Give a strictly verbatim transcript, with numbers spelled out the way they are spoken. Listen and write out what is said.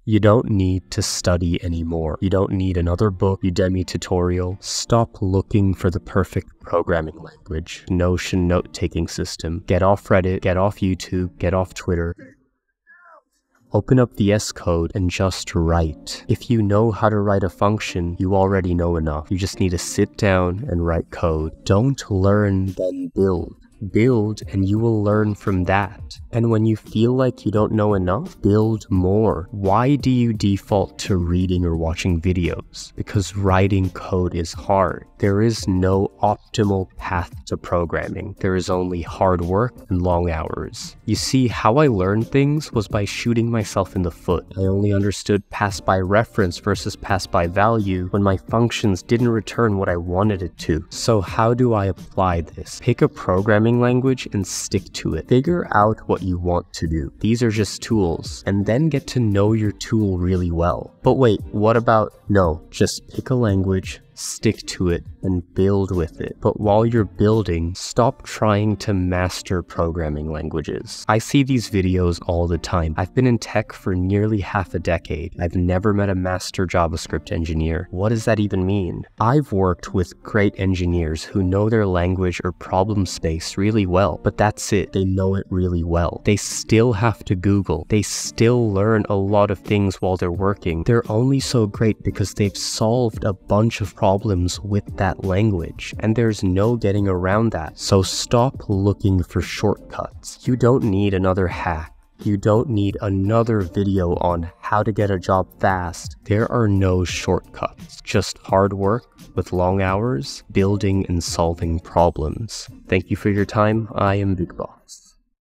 You don't need to study anymore. You don't need another book, Udemy tutorial. Stop looking for the perfect programming language, Notion note-taking system. Get off Reddit, get off YouTube, get off Twitter. Open up V S Code and just write. If you know how to write a function, you already know enough. You just need to sit down and write code. Don't learn, then build. Build and you will learn from that. And when you feel like you don't know enough, build more. Why do you default to reading or watching videos? Because writing code is hard. There is no optimal path to programming. There is only hard work and long hours. You see, how I learned things was by shooting myself in the foot. I only understood pass by reference versus pass by value when my functions didn't return what I wanted it to. So how do I apply this? Pick a programming language and stick to it. Figure out what you want to do. These are just tools, and then get to know your tool really well. But wait, what about, no, just pick a language, stick to it, and build with it. But while you're building, stop trying to master programming languages. I see these videos all the time. I've been in tech for nearly half a decade. I've never met a master JavaScript engineer. What does that even mean? I've worked with great engineers who know their language or problem space really well, but that's it. They know it really well. They still have to Google. They still learn a lot of things while they're working. They're only so great because they've solved a bunch of problems with that language, and there's no getting around that. So stop looking for shortcuts. You don't need another hack. You don't need another video on how to get a job fast. There are no shortcuts, just hard work with long hours, building and solving problems. Thank you for your time. I am Big Box.